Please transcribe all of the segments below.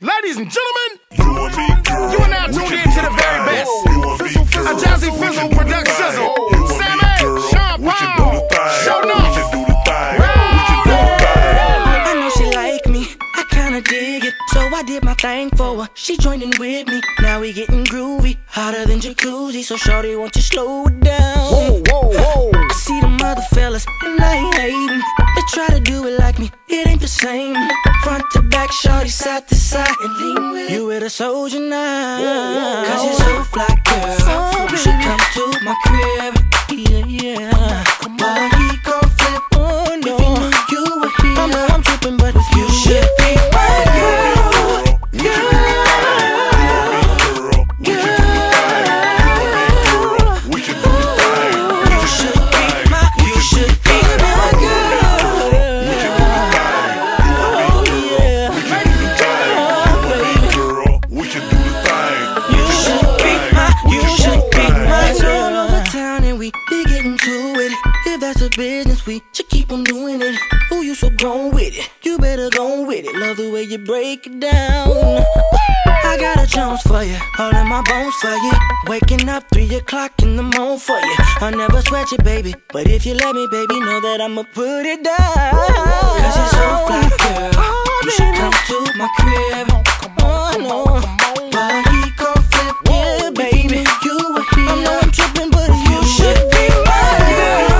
Ladies and gentlemen, you are now tuned in to the very best. A Jazzy Fizzle production sizzle. Sammy, Sean Paul, show enough. I know she like me, I kinda dig it. So I did my thing for her, she joined in with me. Now we getting groovy, hotter than jacuzzi. So shorty, won't you slow it down? Whoa, whoa, whoa. I see them other fellas, and I ain't hating. They try to do it like me, it ain't the same. Front to back, shorty, side to side, and lean with it. You with a soldier now, cause you're so fly, girl. You should come to my crib, yeah, yeah. Body gon' flip, oh no. If you knew you were here, I know I'm tripping, but if you should be my girl, girl. Business, we should keep on doing it. Ooh, you so grown with it, you better go with it. Love the way you break it down. I got a Jones for you, all in my bones for you. Waking up 3 o'clock in the morning for you. I'll never sweat you, baby, but if you let me, baby, know that I'ma put it down. Cause you're so fly, girl. You should come to my crib. Oh no, body gon' flip, yeah, baby. You were here, I know I'm tripping, but if you should be my girl.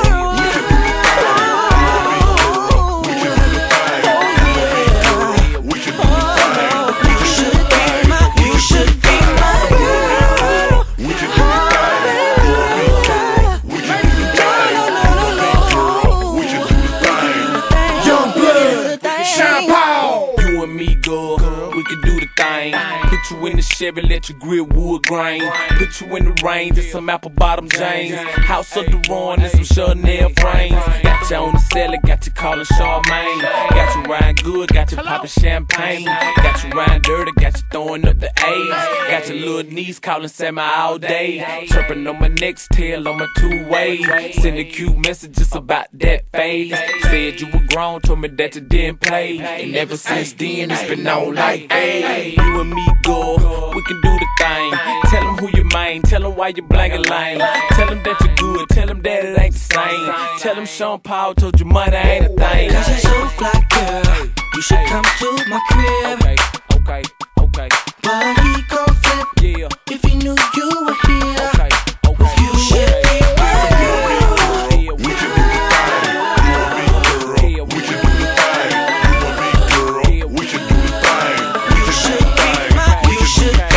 Put you in the Chevy, let your grill wood grain. Put you in the range and some apple bottom James. House of Duran and some Chanel frames. Got you on the cellar, got you calling Charmaine. Got you riding good, got you popping champagne. Got you riding dirty, got you throwing up the A's. Got your little niece calling Sammy all day. Chirping on my next tail on my two-way. Sending cute messages about that phase. Said you were grown, told me that you didn't play. And ever since then, it's been on like, hey, you and me, girl, we can do the thing. Tell them who you main, tell them why you blanking lame. Tell them that you're good, tell them that it ain't the same. Tell them Sean Paul told you money ain't a thing. Cause you're so fly, girl, you should come to my crib. Okay. Body gon' flip, yeah. If you knew you were here, okay. You should be my girl. Yeah, we should do the thing. Yeah, we should do the thing. Yeah, we should do the thing. You should be my girl. Yeah, we should do the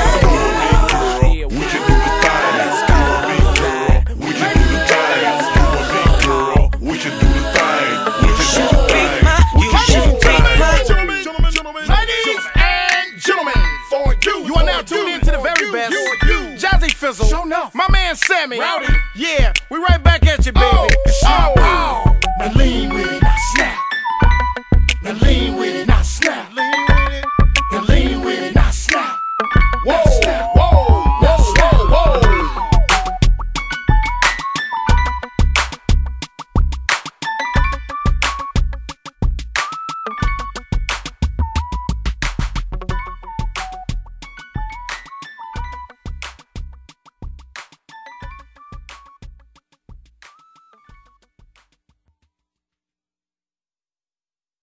thing. Let's go. We should do the thing. We should do the thing. You should be my. You should be my. Ladies and gentlemen, for you are now tuned in to the very best. Jazzy Fizzle, my man Sammy. Rowdy. Yeah, we right back at you, baby.